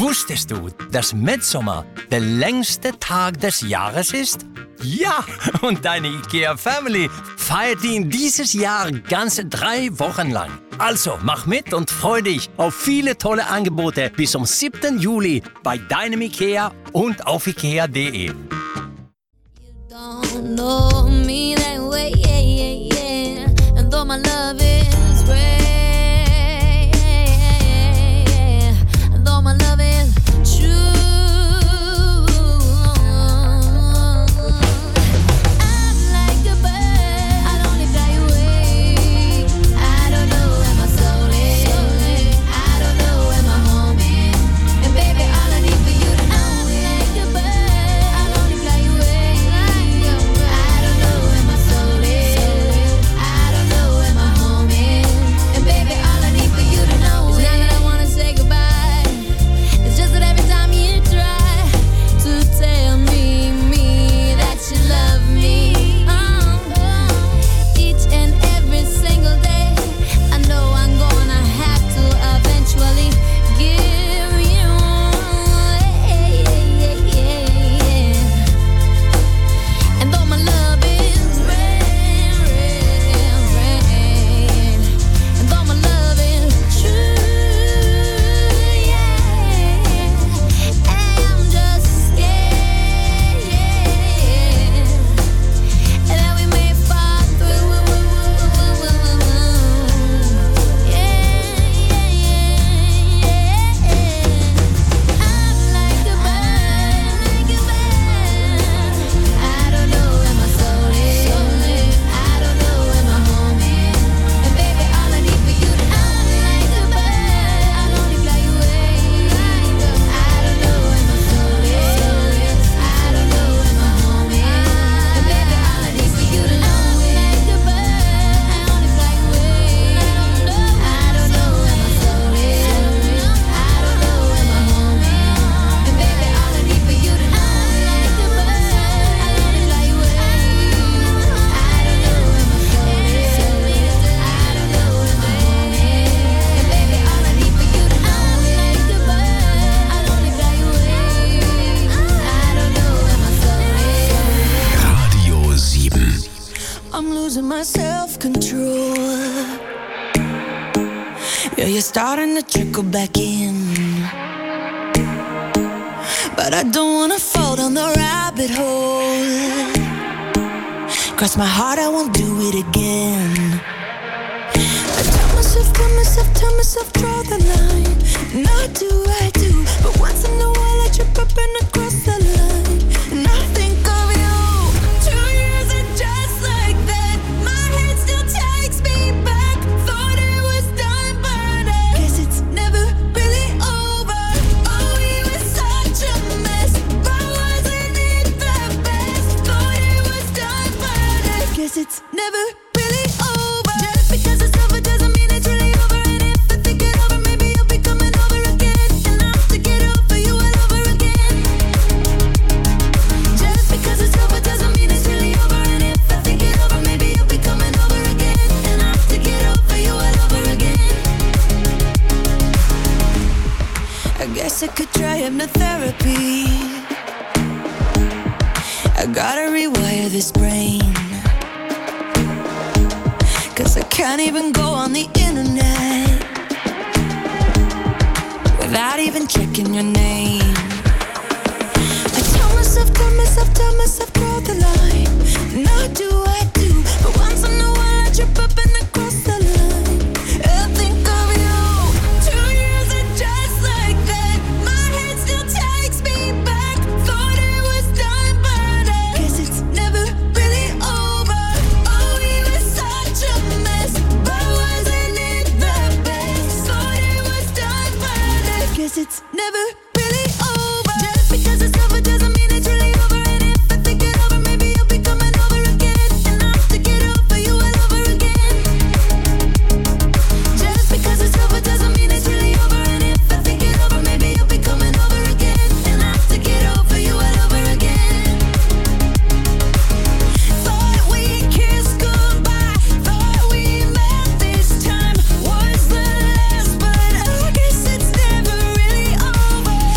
Wusstest du, dass Mitsommer der längste Tag des Jahres ist? Ja, und deine IKEA-Family feiert ihn dieses Jahr ganze 3 Wochen lang. Also, mach mit und freu dich auf viele tolle Angebote bis zum 7. Juli bei deinem IKEA und auf ikea.de. You don't know me that way, yeah, yeah, yeah. And though my love is rare, and though my love is true, I'm like a bird, I'll only fly away. I don't know where my soul is, I don't know where my home is. And baby, all I need for you to know, I'm like a bird, I'll only fly away. I don't know where my soul is, I don't know where my home is. And baby, all I need for you to know is not that I wanna say goodbye. It's just that every time you try to tell me that you love me, each and every single day, I know I'm gonna have to eventually give you, and though my love is rare, and though my love is true, I'm just scared, and that we may fall through, I'm like a bird, I don't know where my soul is, I don't know where my home is. And baby, all I need for you to know, I'm like a bird, I'll only fly away. I don't know where my soul is, I don't know where my home is. And baby, all I need for you to know, I'm like a bird, I'll only fly away. I don't know where my soul is, I don't know where my home is. And baby, all I need for you to know, I'm like a bird, I'll only fly away. I don't know where my soul is, I don't know where my home is. And baby, all I need for you to know, I'm like a bird, I'll only fly away. I don't know where my soul is. Radio 7. I'm losing my self-control. Yeah, you're starting to trickle back in, but I don't wanna fall down the rabbit hole. Cross my heart, I won't do it again. I tell myself, draw the line. Not do I do, but once in a while I trip up and I cross the line. And I think of you. 2 years and just like that, my head still takes me back. Thought it was done, but I guess it's never really over. Oh, we were such a mess, but wasn't it the best? Thought it was done, but I guess it's never really over. Just because it's over doesn't mean it's really over. And if I think it over, maybe you'll be coming over again. And I'll have to get over you all over again. Just because it's over doesn't mean it's really over. And if I think it over, maybe you'll be coming over again. And I'll have to get over you all over again. I guess I could try hypnotherapy. I gotta rewire this brain, 'cause I can't even go on the internet without even checking your name. I tell myself, draw the line. Not do I do, but once in a while I trip up and I cross the line. I think of you. 2 years and just like that, my head still takes me back. Thought it was done, but I guess it's never really over. Oh, we were such a mess, but wasn't it the best? Thought it was done, but I guess it's never really over. Just because it's over doesn't mean it's really over. And if I think it over, maybe you'll be coming over again. And I'll have to get over you all over again. Just because it's over doesn't mean it's really over. And if I think it over, maybe you'll be coming over again. And I'll have to get over you all over again. Thought we kissed goodbye, thought we met this time was the last, but I guess it's never really over.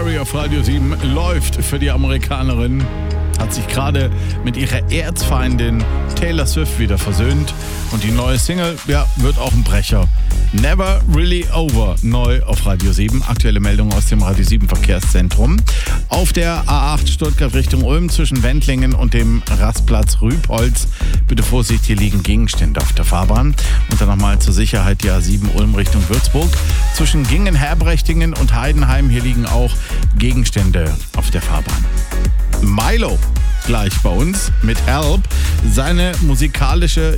Berry auf Radio 7 läuft für die Amerikanerin. Hat sich gerade mit ihrer Erzfeindin Taylor Swift wieder versöhnt. Und die neue Single, wird auch ein Brecher. Never Really Over, neu auf Radio 7. Aktuelle Meldung aus dem Radio 7 Verkehrszentrum. Auf der A8 Stuttgart Richtung Ulm zwischen Wendlingen und dem Rastplatz Rübholz. Bitte Vorsicht, hier liegen Gegenstände auf der Fahrbahn. Und dann nochmal zur Sicherheit die A7 Ulm Richtung Würzburg. Zwischen Gingen, Herbrechtingen und Heidenheim, hier liegen auch Gegenstände auf der Fahrbahn. Milo gleich bei uns mit Help. Seine musikalische,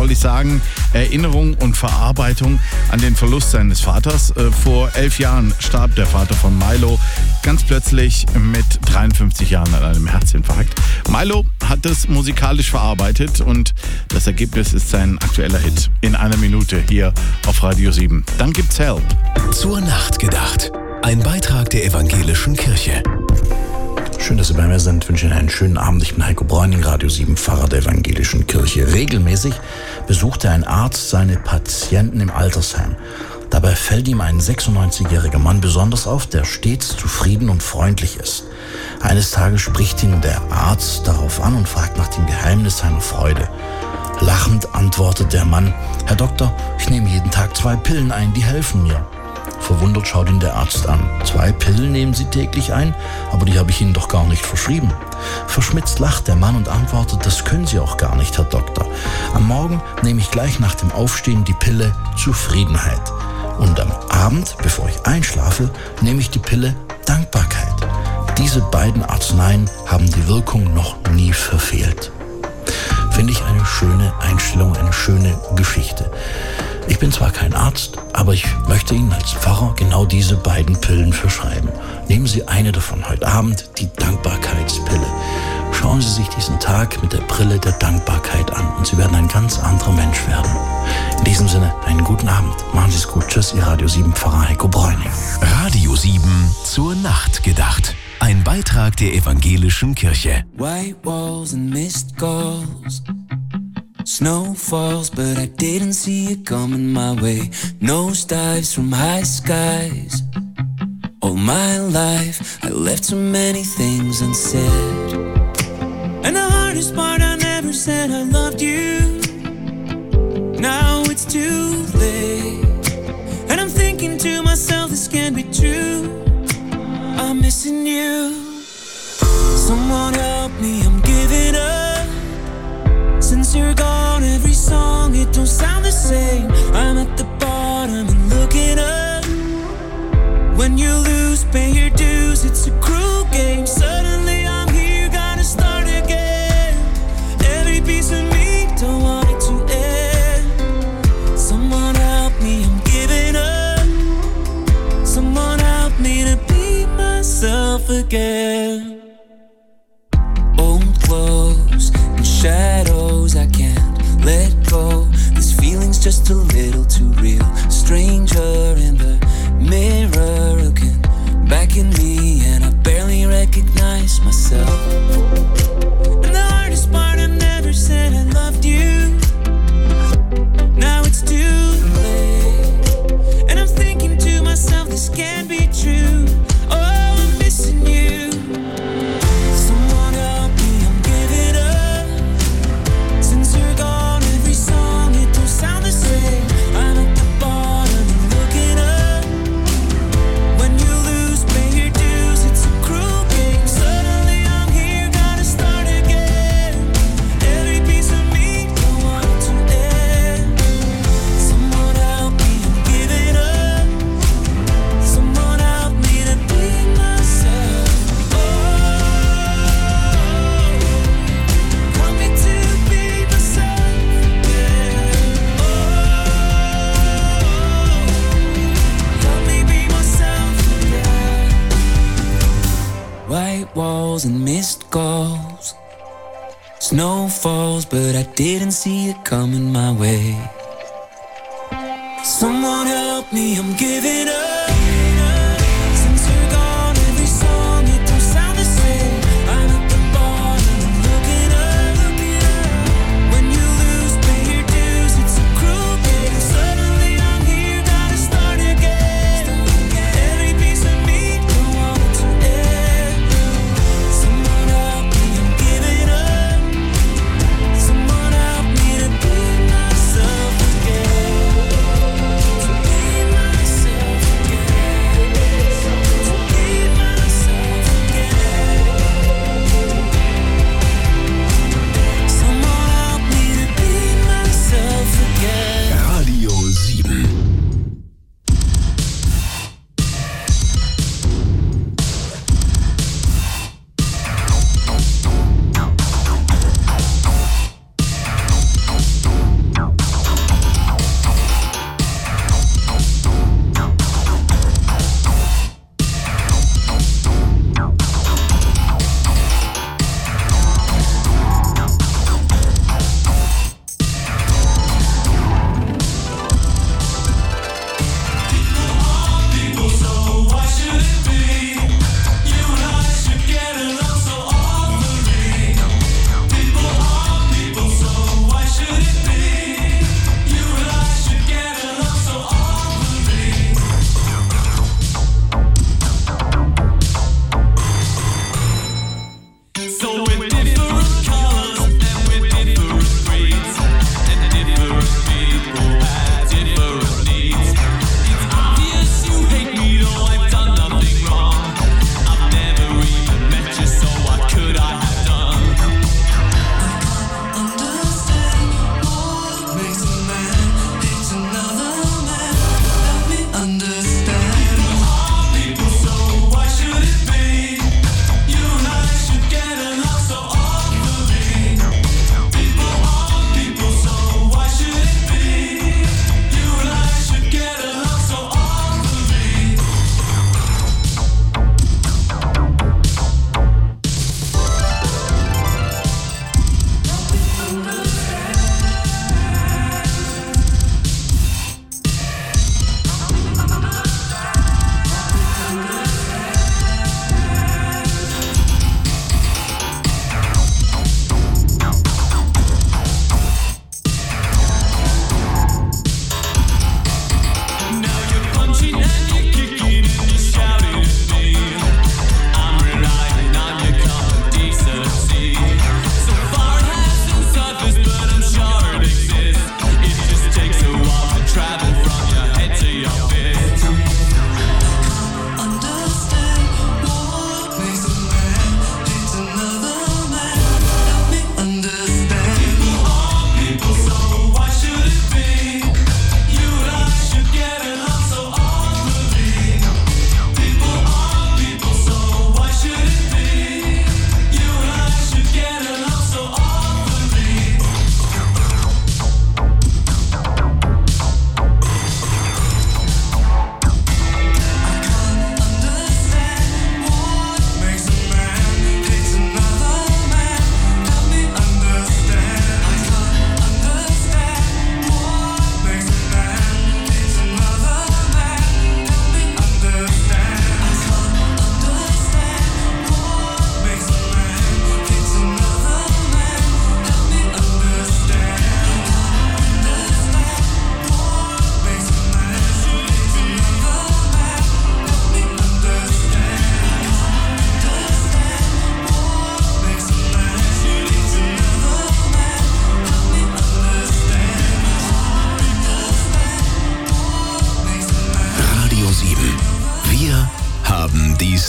Erinnerung und Verarbeitung an den Verlust seines Vaters. Vor 11 Jahren starb der Vater von Milo ganz plötzlich mit 53 Jahren an einem Herzinfarkt. Milo hat es musikalisch verarbeitet und das Ergebnis ist sein aktueller Hit. In einer Minute hier auf Radio 7. Dann gibt's Help. Zur Nacht gedacht. Ein Beitrag der Evangelischen Kirche. Schön, dass Sie bei mir sind. Ich wünsche Ihnen einen schönen Abend. Ich bin Heiko Bräuning, Radio 7, Pfarrer der Evangelischen Kirche. Regelmäßig besuchte ein Arzt seine Patienten im Altersheim. Dabei fällt ihm ein 96-jähriger Mann besonders auf, der stets zufrieden und freundlich ist. Eines Tages spricht ihn der Arzt darauf an und fragt nach dem Geheimnis seiner Freude. Lachend antwortet der Mann: Herr Doktor, ich nehme jeden Tag 2 Pillen ein, die helfen mir. Verwundert schaut ihn der Arzt an. 2 Pillen nehmen Sie täglich ein, aber die habe ich Ihnen doch gar nicht verschrieben. Verschmitzt lacht der Mann und antwortet: Das können Sie auch gar nicht, Herr Doktor. Am Morgen nehme ich gleich nach dem Aufstehen die Pille Zufriedenheit. Und am Abend, bevor ich einschlafe, nehme ich die Pille Dankbarkeit. Diese beiden Arzneien haben die Wirkung noch nie verfehlt. Finde ich eine schöne Einstellung, eine schöne Geschichte. Ich bin zwar kein Arzt, aber ich möchte Ihnen als Pfarrer genau diese beiden Pillen verschreiben. Nehmen Sie eine davon heute Abend, die Dankbarkeitspille. Schauen Sie sich diesen Tag mit der Brille der Dankbarkeit an und Sie werden ein ganz anderer Mensch werden. In diesem Sinne, einen guten Abend. Machen Sie es gut. Tschüss, Ihr Radio 7 Pfarrer Heiko Bräuning. Radio 7 zur Nacht gedacht. Ein Beitrag der Evangelischen Kirche. White walls and missed calls. Snow falls, but I didn't see it coming my way. Nosedives from high skies. All my life, I left so many things unsaid. And the hardest part, I never said I loved you. Now it's too late. And I'm thinking to myself, this can't be true. I'm missing you. Someone help me, I'm giving up. Since you're gone, every song, it don't sound the same. I'm at the bottom and looking up. When you lose, pay your dues, it's a cruel game. Suddenly I'm here, gotta start again. Every piece of me, don't want it to end. Someone help me, I'm giving up. Someone help me to be myself again. Old clothes and shadows, I can't let go. This feeling's just a little too real. Stranger in the mirror looking back at me, and I barely recognize myself. And the hardest part, I've never said I loved you. Now it's too late, and I'm thinking to myself, this can't be true. Oh, I'm missing you. Someone help me, I'm giving up. Since you're gone, every song, it don't sound the same. I'm at the bottom and looking up. When you lose, pay your dues, it's a cruel game. Suddenly I'm here, gotta start again. Every piece of me, don't want it to end. Someone help me, I'm giving up. Someone help me to be myself. Oh, help me to be myself. Yeah. Oh, help me be myself. Yeah. White walls and missed calls. Snow falls, but I didn't see it coming my way. Someone help me, I'm giving up. Since you're gone, every song, it don't sound the same. I'm at the bottom and looking up. When you lose, pay your dues, it's a cruel game. Suddenly I'm here, gotta start again. Every piece of me, don't want it to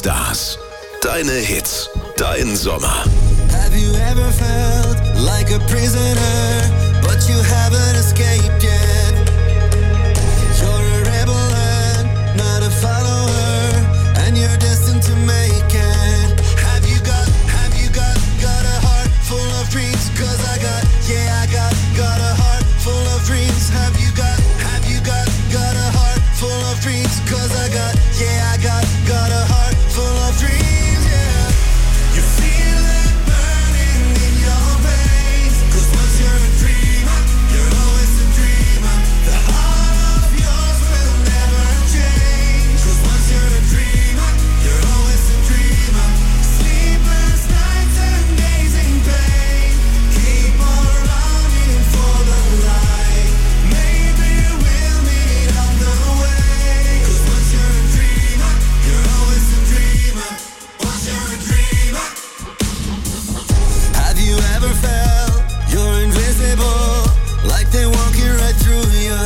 Stars. Deine Hits, dein Sommer. Have you ever felt like a prisoner, but you haven't escaped yet? You're a rebel and not a follower, and you're destined to make it. Have you got a heart full of dreams? 'Cause I got a heart full of dreams. Have you got a heart full of dreams? 'Cause I got a heart full of dreams, yeah. You feel it burning in your veins, 'cause once you're a dreamer, you're always a dreamer. The heart of yours will never change, 'cause once you're a dreamer, you're always a dreamer. Sleepless nights and days in pain, keep on running for the light. Maybe we'll meet on the way, 'cause once you're a dreamer, you're always a dreamer. Once you're a dreamer. Have you ever felt you're invisible, like they're walking right through you?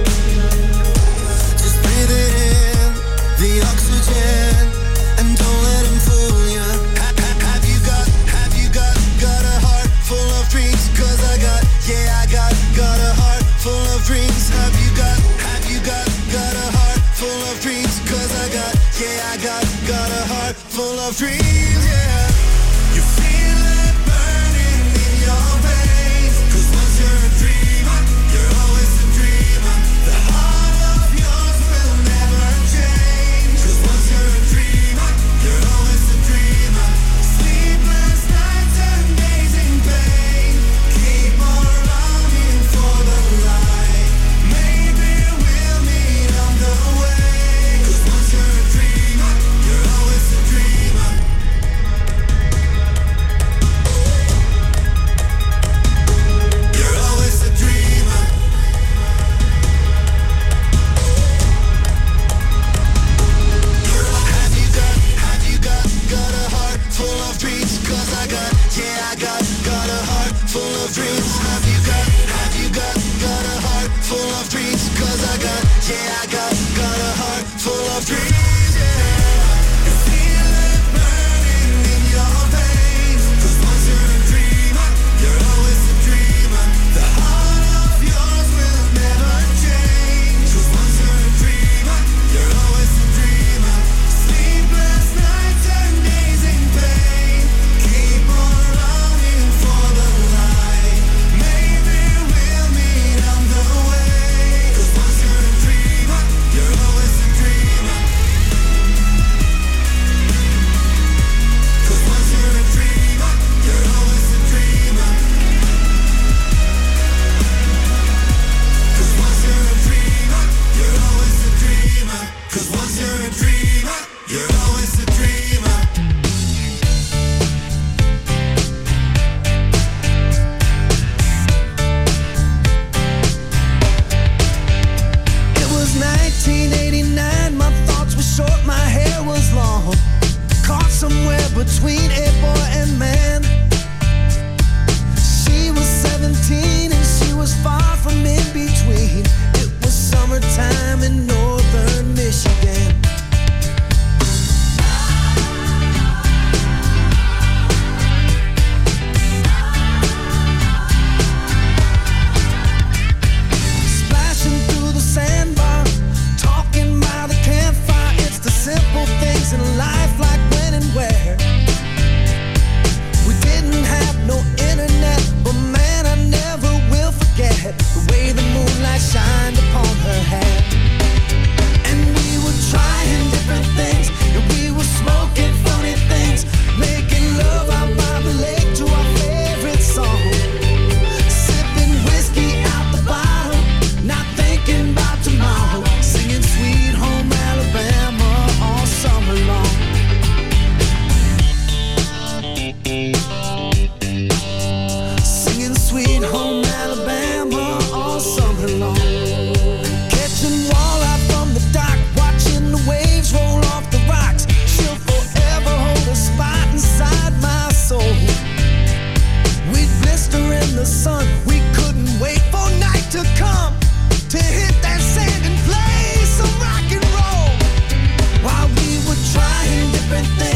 Just breathe it in, the oxygen, and don't let them fool you. Have you got a heart full of dreams? 'Cause I got a heart full of dreams. Have you got a heart full of dreams? 'Cause I got a heart full of dreams, yeah. You feel it burning in your veins, 'cause once you're a dreamer, you're always a dreamer. The heart of yours will never change, 'cause once you're a dreamer, you're always a dreamer. Sleepless nights and days in pain, keep on running for the light. Maybe we'll meet on the way, 'cause once you're a dreamer, you're always a dreamer. You're always a dreamer. Have you got a heart full of dreams? 'Cause I got a heart full of dreams. Have you got a heart full of dreams? 'Cause I got a heart full of dreams, yeah. You feel it burning in your veins, 'cause once you're a dreamer, you're always a dreamer. The heart of yours will never change, 'cause once you're a dreamer, you're always a dreamer. Sleepless nights and days in pain, keep on running for the light. Maybe we'll meet on the way, 'cause once you're a dreamer, birthday.